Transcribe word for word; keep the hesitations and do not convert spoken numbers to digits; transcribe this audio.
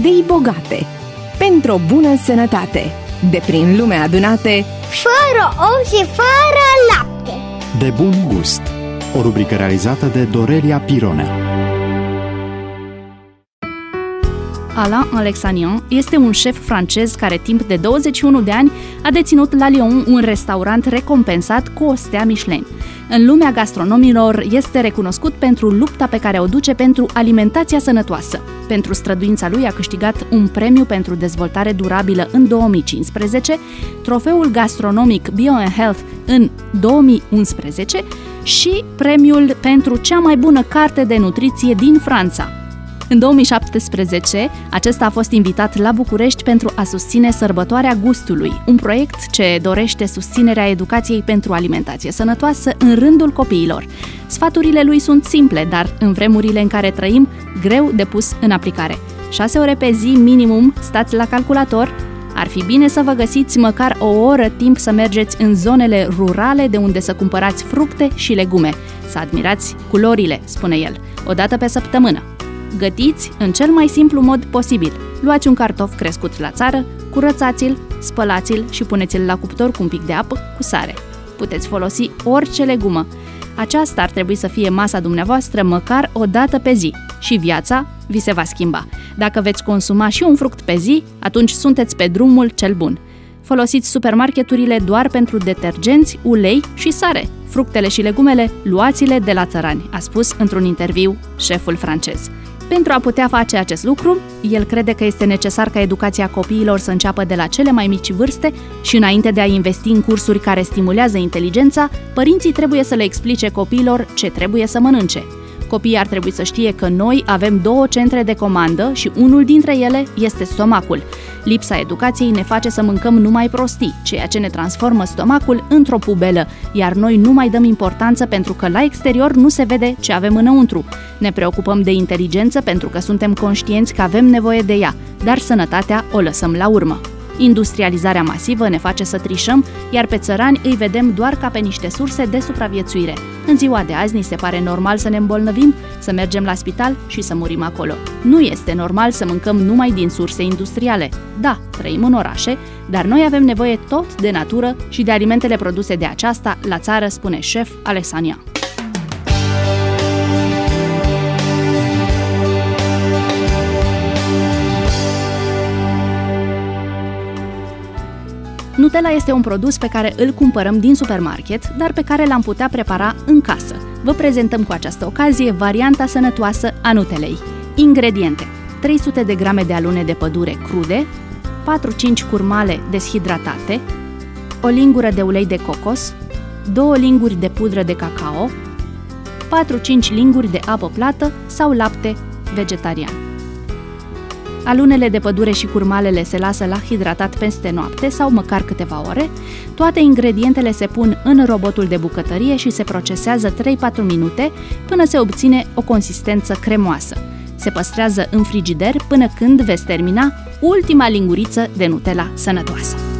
idei bogate, pentru o bună sănătate, de prin lume adunate, fără ou și fără lapte. De bun gust. O rubrică realizată de Dorelia Pironea. Alain Alexanian este un șef francez care timp de douăzeci și unu de ani a deținut la Lyon un restaurant recompensat cu o stea Michelin. În lumea gastronomilor este recunoscut pentru lupta pe care o duce pentru alimentația sănătoasă. Pentru străduința lui a câștigat un premiu pentru dezvoltare durabilă în două mii cincisprezece, trofeul gastronomic Bio and Health în două mii unsprezece și premiul pentru cea mai bună carte de nutriție din Franța. În două mii șaptesprezece, acesta a fost invitat la București pentru a susține Sărbătoarea Gustului, un proiect ce dorește susținerea educației pentru alimentație sănătoasă în rândul copiilor. Sfaturile lui sunt simple, dar în vremurile în care trăim, greu de pus în aplicare. șase ore pe zi minimum, stați la calculator. Ar fi bine să vă găsiți măcar o oră timp să mergeți în zonele rurale de unde să cumpărați fructe și legume. Să admirați culorile, spune el, o dată pe săptămână. Gătiți în cel mai simplu mod posibil. Luați un cartof crescut la țară, curățați-l, spălați-l și puneți-l la cuptor cu un pic de apă cu sare. Puteți folosi orice legumă. Aceasta ar trebui să fie masa dumneavoastră măcar o dată pe zi și viața vi se va schimba. Dacă veți consuma și un fruct pe zi, atunci sunteți pe drumul cel bun. Folosiți supermarketurile doar pentru detergenți, ulei și sare. Fructele și legumele, luați-le de la țărani, a spus într-un interviu șeful francez. Pentru a putea face acest lucru, el crede că este necesar ca educația copiilor să înceapă de la cele mai mici vârste și înainte de a investi în cursuri care stimulează inteligența, părinții trebuie să le explice copiilor ce trebuie să mănânce. Copiii ar trebui să știe că noi avem două centre de comandă și unul dintre ele este stomacul. Lipsa educației ne face să mâncăm numai prostii, ceea ce ne transformă stomacul într-o pubelă, iar noi nu mai dăm importanță pentru că la exterior nu se vede ce avem înăuntru. Ne preocupăm de inteligență pentru că suntem conștienți că avem nevoie de ea, dar sănătatea o lăsăm la urmă. Industrializarea masivă ne face să trișăm, iar pe țărani îi vedem doar ca pe niște surse de supraviețuire. În ziua de azi ni se pare normal să ne îmbolnăvim, să mergem la spital și să murim acolo. Nu este normal să mâncăm numai din surse industriale. Da, trăim în orașe, dar noi avem nevoie tot de natură și de alimentele produse de aceasta la țară, spune șef Alexanian. Nutella este un produs pe care îl cumpărăm din supermarket, dar pe care l-am putea prepara în casă. Vă prezentăm cu această ocazie varianta sănătoasă a Nutelei. Ingrediente: trei sute de grame de alune de pădure crude, patru-cinci curmale deshidratate, o lingură de ulei de cocos, două linguri de pudră de cacao, patru-cinci linguri de apă plată sau lapte vegetarian. Alunele de pădure și curmalele se lasă la hidratat peste noapte sau măcar câteva ore. Toate ingredientele se pun în robotul de bucătărie și se procesează trei-patru minute până se obține o consistență cremoasă. Se păstrează în frigider până când veți termina ultima linguriță de Nutella sănătoasă.